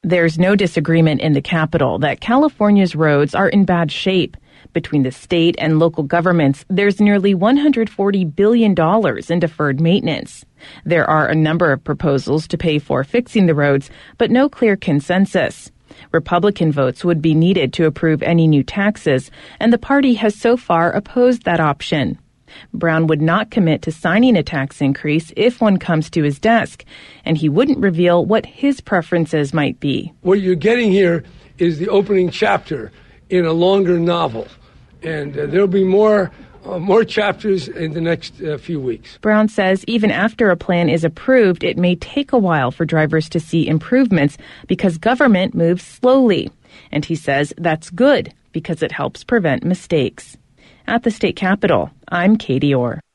There's no disagreement in the Capitol that California's roads are in bad shape. Between the state and local governments, there's nearly $140 billion in deferred maintenance. There are a number of proposals to pay for fixing the roads, but no clear consensus. Republican votes would be needed to approve any new taxes, and the party has so far opposed that option. Brown would not commit to signing a tax increase if one comes to his desk, and he wouldn't reveal what his preferences might be. What you're getting here is the opening chapter in a longer novel, and there'll be more chapters in the next few weeks. Brown says even after a plan is approved, it may take a while for drivers to see improvements because government moves slowly. And he says that's good because it helps prevent mistakes. At the state capitol, I'm Katie Orr.